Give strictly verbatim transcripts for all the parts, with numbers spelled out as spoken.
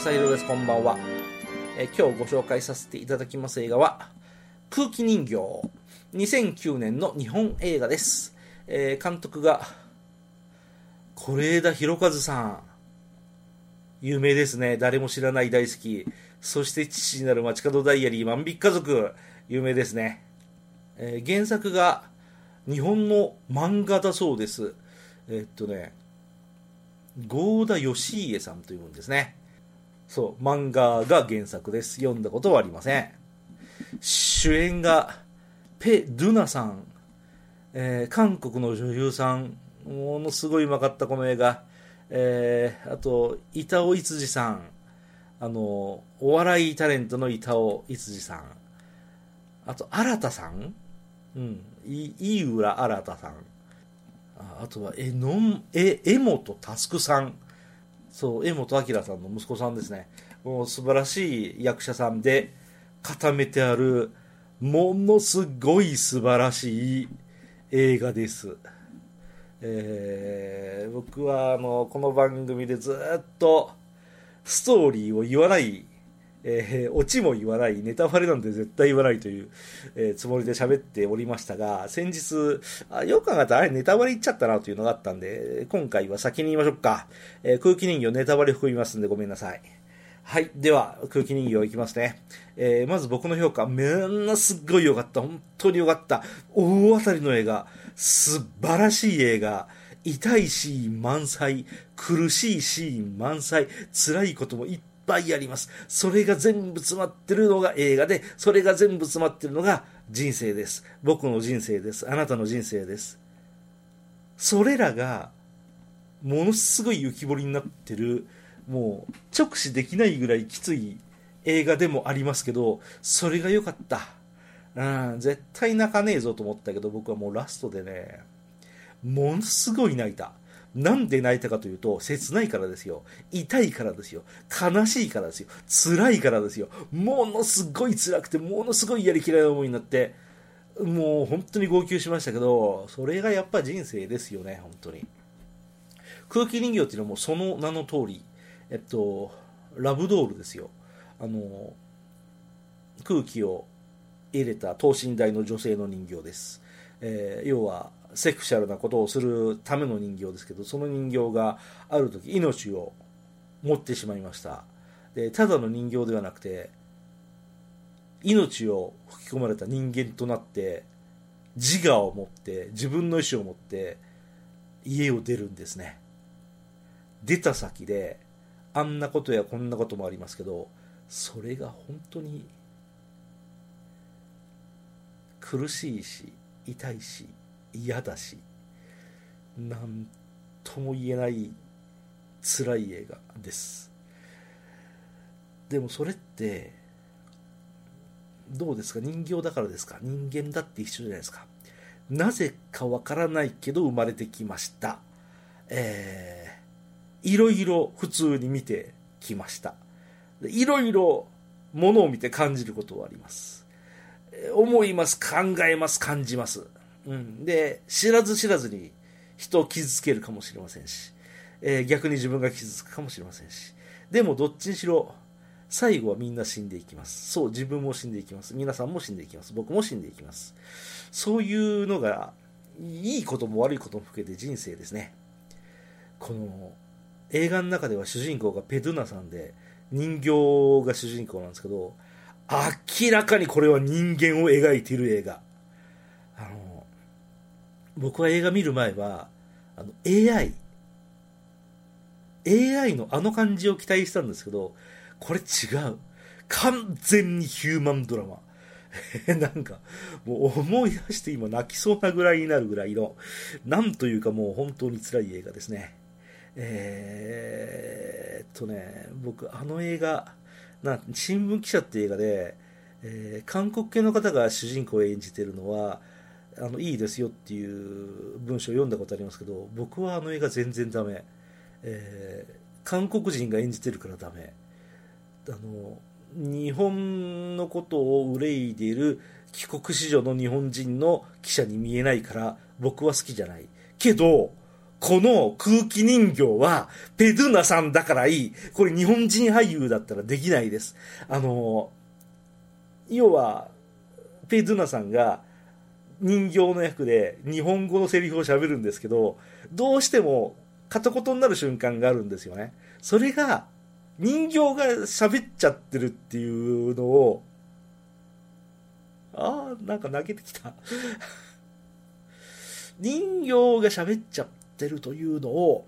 正弘です。こんばんは。えー、今日ご紹介させていただきます映画は空気人形、にせんきゅうねんの日本映画です。えー、監督が是枝裕和さん、有名ですね。誰も知らない大好き。そして父になる街角ダイアリー万引き家族、有名ですね。えー、原作が日本の漫画だそうです。えー、っとね郷田義家さんというんですね。そう漫画が原作です。読んだことはありません。主演がペ・ドゥナさん、えー、韓国の女優さん、ものすごいうまかったこの映画。えー、あと板尾逸司さん、あのお笑いタレントの板尾逸司さん、あと新さん、うん、井浦新さん、あとはえのえ江本佑さん、そう江本明さんの息子さんですね。もう素晴らしい役者さんで固めてある、ものすごい素晴らしい映画です。えー、僕はあのこの番組でずっとストーリーを言わない、えー、オチも言わない、ネタバレなんて絶対言わないという、えー、つもりで喋っておりましたが、先日あよく考えたらあれネタバレ言っちゃったなというのがあったんで、今回は先に言いましょうか。えー、空気人形ネタバレ含みますんでごめんなさい。はい、では空気人形いきますね。えー、まず僕の評価、みんなすっごい良かった。本当に良かった。大当たりの映画、素晴らしい映画、痛いシーン満載、苦しいシーン満載、辛いこともいっぱいあります。それが全部詰まってるのが映画で、それが全部詰まってるのが人生です。僕の人生です。あなたの人生です。それらがものすごい浮き彫りになってる、もう直視できないぐらいきつい映画でもありますけど、それが良かった。うん、絶対泣かねえぞと思ったけど、僕はもうラストでね、ものすごい泣いた。なんで泣いたかというと、切ないからですよ。痛いからですよ。悲しいからですよ。辛いからですよ。ものすごい辛くて、ものすごいやりきれない思いになって、もう本当に号泣しましたけど、それがやっぱ人生ですよね、本当に。空気人形っていうのはもうその名の通り、えっと、ラブドールですよ。あの、空気を入れた等身大の女性の人形です。えー、要は、セクシャルなことをするための人形ですけど、その人形がある時命を持ってしまいました。で、ただの人形ではなくて、命を吹き込まれた人間となって、自我を持って、自分の意思を持って家を出るんですね。出た先であんなことやこんなこともありますけど、それが本当に苦しいし痛いし嫌だし、なんとも言えない辛い映画です。でもそれってどうですか？人形だからですか？人間だって一緒じゃないですか。なぜかわからないけど生まれてきました。えーいろいろ普通に見てきました。いろいろものを見て感じることはあります。思います、考えます、感じます。うん、で、知らず知らずに人を傷つけるかもしれませんし、えー、逆に自分が傷つくかもしれませんし。でもどっちにしろ、最後はみんな死んでいきます。そう、自分も死んでいきます。皆さんも死んでいきます。僕も死んでいきます。そういうのが、いいことも悪いことも含めて人生ですね。この、映画の中では主人公がペドゥナさんで、人形が主人公なんですけど、明らかにこれは人間を描いている映画。あの僕は映画見る前はあの エーアイ エーアイ のあの感じを期待したんですけど、これ違う。完全にヒューマンドラマ。なんかもう思い出して今泣きそうなぐらいになるぐらいの、なんというかもう本当に辛い映画ですね。えー、っとね、僕あの映画な、新聞記者って映画で、えー、韓国系の方が主人公を演じてるのはあのいいですよっていう文章を読んだことありますけど、僕はあの映画全然ダメ。えー、韓国人が演じてるからダメ。あの日本のことを憂いでいる帰国子女の日本人の記者に見えないから僕は好きじゃないけど、 この空気人形はペドゥナさんだからいい。これ日本人俳優だったらできないです。あの、要は、ペドゥナさんが人形の役で日本語のセリフを喋るんですけど、どうしても片言になる瞬間があるんですよね。それが人形が喋っちゃってるっていうのを、ああ、なんか泣けてきた。人形が喋っちゃってるというのを、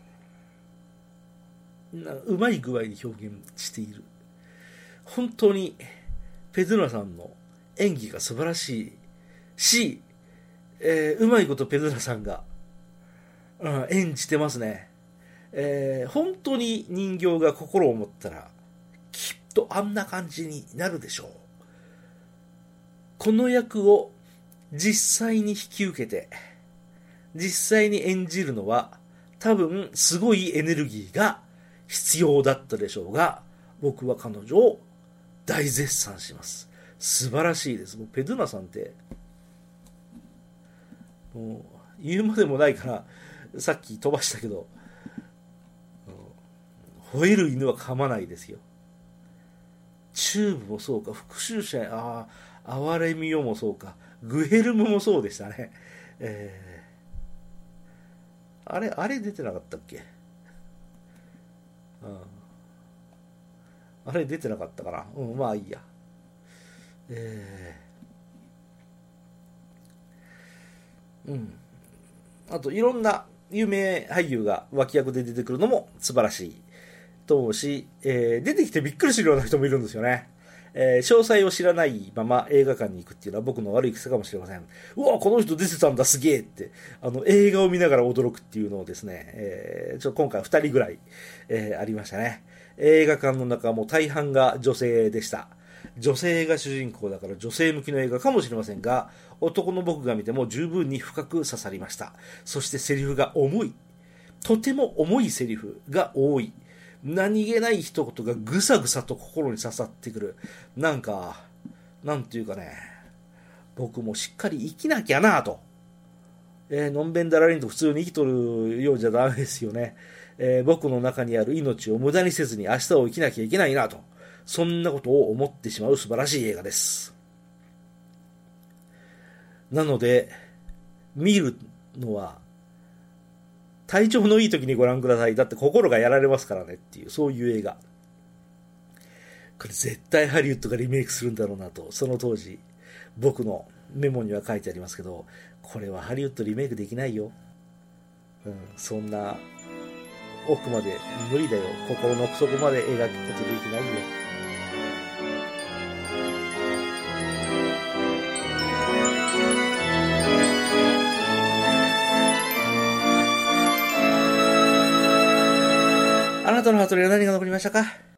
うまい具合に表現している。本当に、ペドゥナさんの演技が素晴らしいし、えー、うまいことペドゥナさんが、うん、演じてますね。えー、本当に人形が心を持ったら、きっとあんな感じになるでしょう。この役を実際に引き受けて、実際に演じるのは多分すごいエネルギーが必要だったでしょうが、僕は彼女を大絶賛します。素晴らしいです。もうペドゥナさんって、もう言うまでもないから、さっき飛ばしたけど、吠える犬は噛まないですよ。チューブもそうか、復讐者、ああ、哀れみよもそうか、グヘルムもそうでしたね。えー、あれ、あれ出てなかったっけ？あれ出てなかったかな。うん、まあいいや。えー、うん。あと、いろんな有名俳優が脇役で出てくるのも素晴らしいと思うし、えー、出てきてびっくりするような人もいるんですよね。えー、詳細を知らないまま映画館に行くっていうのは僕の悪い癖かもしれません。うわ、この人出てたんだ、すげえって、あの、映画を見ながら驚くっていうのをですね、えー、ちょ今回ふたりぐらい、えー、ありましたね。映画館の中も大半が女性でした。女性が主人公だから女性向きの映画かもしれませんが、男の僕が見ても十分に深く刺さりました。そしてセリフが重い。とても重いセリフが多い。何気ない一言がぐさぐさと心に刺さってくる。なんか、なんていうかね、僕もしっかり生きなきゃなぁと。えー、のんべんだらりんと普通に生きとるようじゃダメですよね。えー、僕の中にある命を無駄にせずに明日を生きなきゃいけないなと。そんなことを思ってしまう素晴らしい映画です。なので、見るのは、体調のいい時にご覧ください。だって心がやられますからねっていう、そういう映画。これ絶対ハリウッドがリメイクするんだろうなと、その当時、僕のメモには書いてありますけど、これはハリウッドリメイクできないよ。うん、そんな、奥まで無理だよ。心の奥底まで描くことできないよ。あなたのハートには何が残りましたか？